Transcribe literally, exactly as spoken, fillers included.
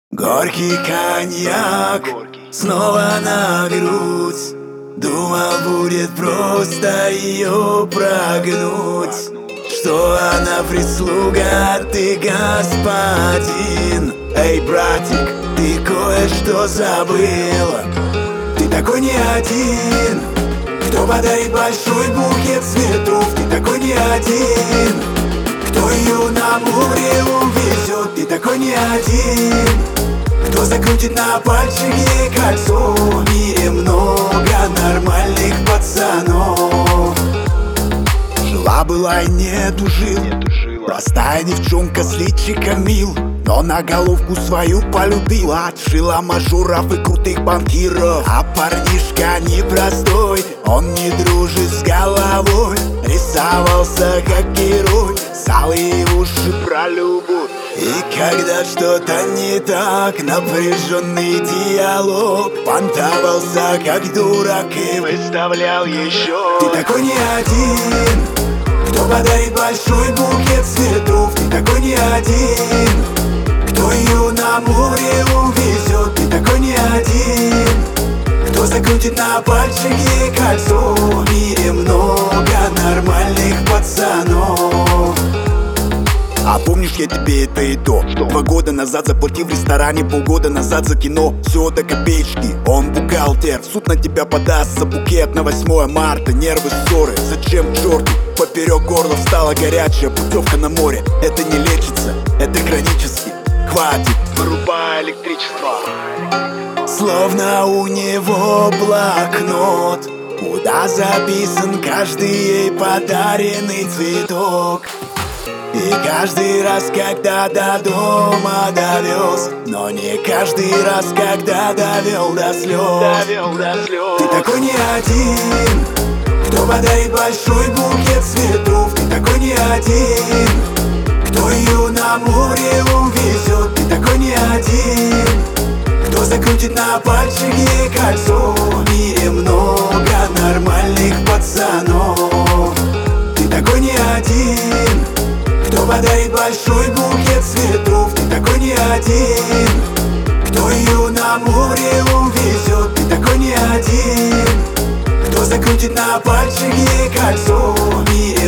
Горький коньяк снова на грудь. Думал, будет просто ее прогнуть, что она прислуга, а ты господин. Эй, братик, ты кое-что забыла. Ты такой не один, кто подарит большой букет цветов. Ты такой не один, кто ее на море увезет. Ты такой не один, кто закрутит на пальчик ей кольцо. В мире много нормальных пацанов. Жила-была и не тужил, простая девчонка с личиком мил, но на головку свою полюбила. Отшила мажоров и крутых банкиров. А парнишка непростой, он не дружит с головой. Рисовался как герой, алые уши про любовь. И когда что-то не так, напряженный диалог, понтовался как дурак и выставлял еще. Ты такой не один, кто подарит большой букет цветов. Ты такой не один, кто ее на море увезет. Ты такой не один, кто закрутит на пальчик ей кольцо. В мире много нормальных пацанов. А помнишь, я тебе это и то Два года назад заплатил в ресторане, полгода назад за кино. Все до копеечки, он бухгалтер. В суд на тебя подаст за букет на восьмое марта. Нервы, ссоры, зачем к черту? Поперек горла встала горячая путевка на море. Это не лечится, это хронически. Хватит, вырубай электричество. Словно у него блокнот, куда записан каждый ей подаренный цветок. И каждый раз, когда до дома довез, но не каждый раз, когда довел до слез. Довел до слез. Ты такой не один, кто подарит большой букет цветов. Ты такой не один, кто ее на море увезет. Ты такой не один, кто закрутит на пальчик ей кольцо. В мире много нормальных пацанов. Ты такой не один, кто подарит большой букет цветов. Ты такой не один, кто ее на море увезет. Ты такой не один, кто закрутит на пальчик ей кольцо. В мире